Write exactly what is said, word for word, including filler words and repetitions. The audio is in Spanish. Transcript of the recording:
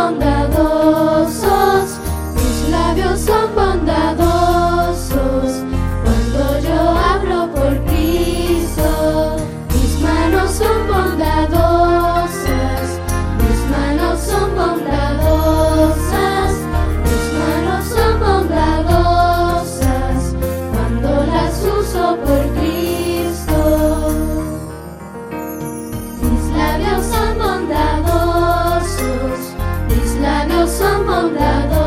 bondadosos, mis labios son bondadosos. Cuando yo hablo por Cristo, mis manos son bondadosas, mis manos son bondadosas, mis manos son bondadosas. Cuando las uso por Cristo, mis labios son bondadosos, mis labios son bondadosos.